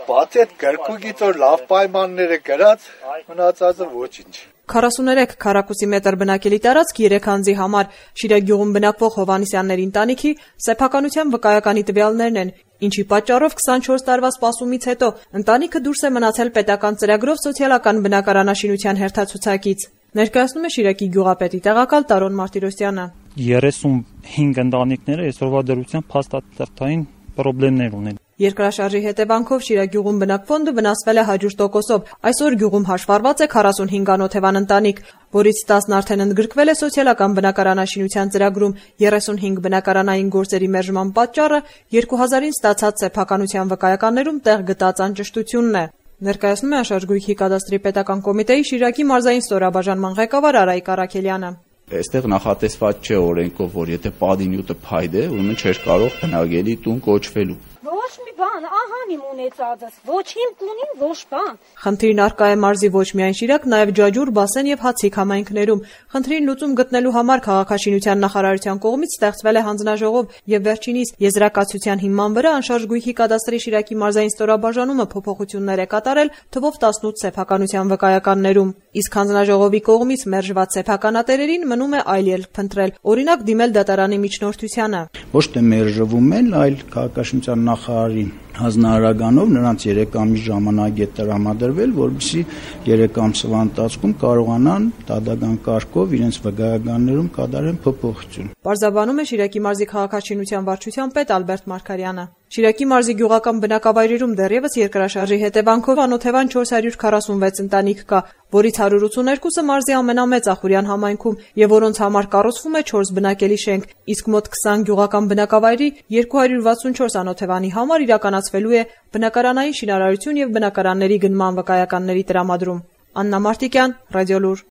Բացի այդ գրքուգից որ լավ պայմանները գրած, մնացածը ոչինչ։ 43 քառակուսի մետր բնակելի տարածք 3 անձի համար Շիրակ գյուղում բնակվող Հովհաննիսյանների ընտանիքի սեփականության վկայականի տվյալներն են, ինչի պատճառով 24 տարվա սպասումից հետո ընտանիքը դուրս է մնացել պետական ծրագրով սոցիալական բնակարանաշինության հերթացուցակից։ Ներկայացնում է Շիրակի գյուղապետի տեղակալ Տարոն Մարտիրոսյանը։ 35 ընտանիքները այսօրվա դրությամբ փաստաթղթային խնդիրներ ունեն։ Երկրաշարժի հետևանքով Շիրակ գյուղում բնակվոնդը վնասվել է 100%։ Այսօր գյուղում հաշվառված է 45 անօթևան ընտանիք, որից 10-ն արդեն ընդգրկվել է սոցիալական բնակարանաշինության ծրագրում։ 35 բնակարանային գործերի մերժման պատճառը 2000-ին ստացած սեփականության վկայականներում տեղ գտած անճշտությունն է։ Ներկայացնում է Աշարժգույքի կադաստրի պետական կոմիտեի Շիրակի մարզային ստորաբաժանման ղեկավար Արայիկ Առաքելյանը։ Այստեղ նախատեսված չէ օրենքով, որ եթե падինյուտը փայդ է, ուրեմն չէր կարող բնակելի տուն կոչվելու։ Ոչ մի բան, ահան իմ ունեցածս, ոչ իմ տունին, ոչ բան։ Խնդիրն առկա է մարզի ոչ միայն Շիրակ, նաև Ջաջուր, Բասեն եւ Հացիկ համայնքներում։ Խնդրին լուծում գտնելու համար քաղաքաշինության նախարարության կողմից ստեղծվել է հանձնաժողով եւ վերջինիս եզրակացության հիման վրա Անշարժ գույքի կադաստրի Շիրակի մարզային ստորաբաժանումը փոփոխություններ է կատարել թվով 18 սեփականության վկայականներում։ Իսկ հանձնաժողովի կողմից մերժված սեփականատերերին մնում է այլ ելք փնտրել, օրինակ դիմել դատարանի միջնորդությանը։ Ոչ թե մերժվում են, այլ քաղաքաշինության նախարարի հանձնարարականով նրանց 3 ամիս ժամանակ է տրամադրվել, որպեսզի 3 ամսվա ընթացքում կարողանան դատական կարգով իրենց վկայականներում կատարեն փոփոխություն։ Պարզաբանում է Շիրակի մարզի քաղաքաշինության վարչության պետ Ալբերտ Մարգարյանը։ Շիրակի մարզի գյուղական բնակավայրերում դեռևս երկրաշարժի հետևանքով անօթևան 446 ընտանիք կա, որից 182-ը մարզի ամենամեծ Ախուրյան համայնքում եւ որոնց համար կառուցվում է 4 բնակելի շենք, իսկ մոտ 20 գյուղական բնակավայրի 264 անօթևանի համար իրականացվելու է բնակարանային շինարարություն եւ բնակարանների գնման վկայականների տրամադրում։ Աննա Մարտիկյան, Ռադիոլուր։